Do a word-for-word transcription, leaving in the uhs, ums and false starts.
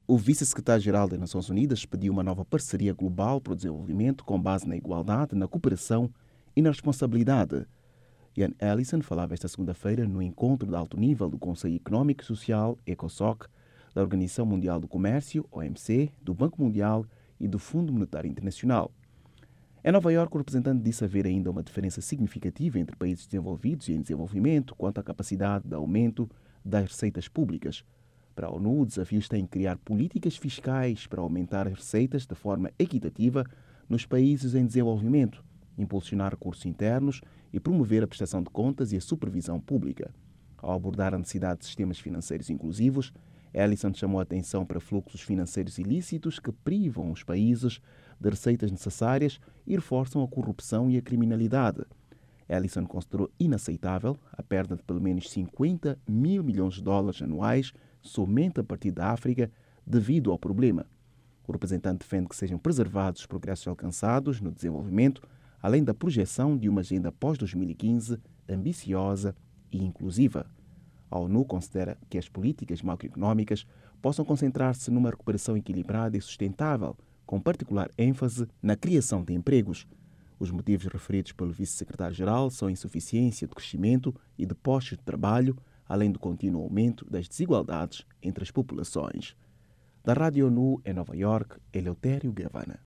O vice-secretário-geral das Nações Unidas pediu uma nova parceria global para o desenvolvimento com base na igualdade, na cooperação e na responsabilidade. Ian Ellison falava esta segunda-feira no encontro de alto nível do Conselho Económico e Social, ECOSOC, da Organização Mundial do Comércio, O M C, do Banco Mundial e do Fundo Monetário Internacional. Em Nova Iorque, o representante disse haver ainda uma diferença significativa entre países desenvolvidos e em desenvolvimento quanto à capacidade de aumento das receitas públicas. Para a ONU, o desafio está em criar políticas fiscais para aumentar as receitas de forma equitativa nos países em desenvolvimento, impulsionar recursos internos e promover a prestação de contas e a supervisão pública. Ao abordar a necessidade de sistemas financeiros inclusivos, Ellison chamou a atenção para fluxos financeiros ilícitos que privam os países de receitas necessárias e reforçam a corrupção e a criminalidade. Ellison considerou inaceitável a perda de pelo menos cinquenta mil milhões de dólares anuais somente a partir da África devido ao problema. O representante defende que sejam preservados os progressos alcançados no desenvolvimento, além da projeção de uma agenda pós dois mil e quinze ambiciosa e inclusiva. A ONU considera que as políticas macroeconómicas possam concentrar-se numa recuperação equilibrada e sustentável, com particular ênfase na criação de empregos. Os motivos referidos pelo vice-secretário-geral são a insuficiência de crescimento e de postos de trabalho, além do contínuo aumento das desigualdades entre as populações. Da Rádio ONU em Nova Iorque, Eleutério Gavana.